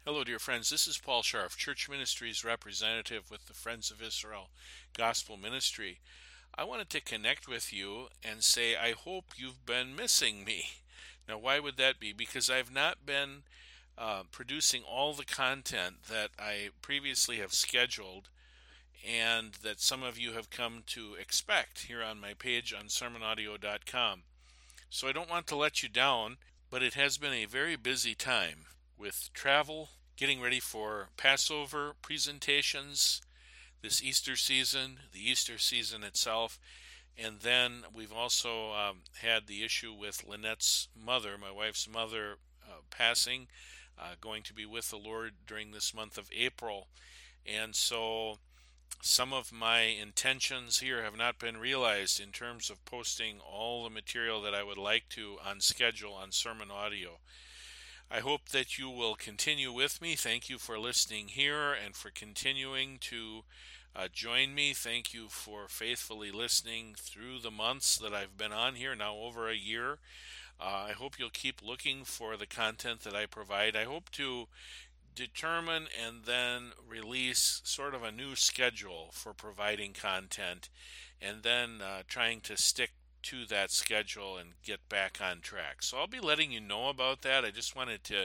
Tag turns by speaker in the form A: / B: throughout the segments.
A: Hello, dear friends. This is Paul Scharf, Church Ministries representative with the Friends of Israel Gospel Ministry. I wanted to connect with you and say I hope you've been missing me. Now, why would that be? Because I've not been producing all the content that I previously have scheduled and that some of you have come to expect here on my page on sermonaudio.com. So I don't want to let you down, but it has been a very busy time with travel, getting ready for Passover presentations this Easter season, the Easter season itself, and then we've also had the issue with Lynette's mother, my wife's mother, passing, going to be with the Lord during this month of April. And so some of my intentions here have not been realized in terms of posting all the material that I would like to on schedule on Sermon Audio. I hope that you will continue with me. Thank you for listening here and for continuing to join me. Thank you for faithfully listening through the months that I've been on here, now over a year. I hope you'll keep looking for the content that I provide. I hope to determine and then release sort of a new schedule for providing content, and then trying to stick to that schedule and get back on track. So I'll be letting you know about that. I just wanted to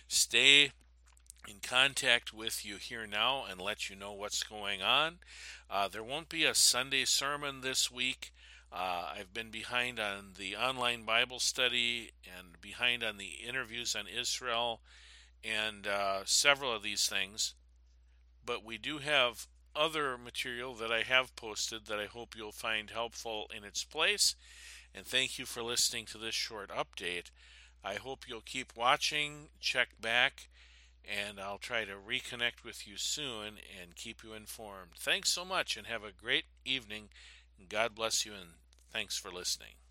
A: stay in contact with you here now and let you know what's going on. There won't be a Sunday sermon this week. I've been behind on the online Bible study and behind on the interviews on Israel and several of these things, but we do have other material that I have posted that I hope you'll find helpful in its place. And thank you for listening to this short update. I hope you'll keep watching, check back, and I'll try to reconnect with you soon and keep you informed. Thanks so much and have a great evening. God bless you, and thanks for listening.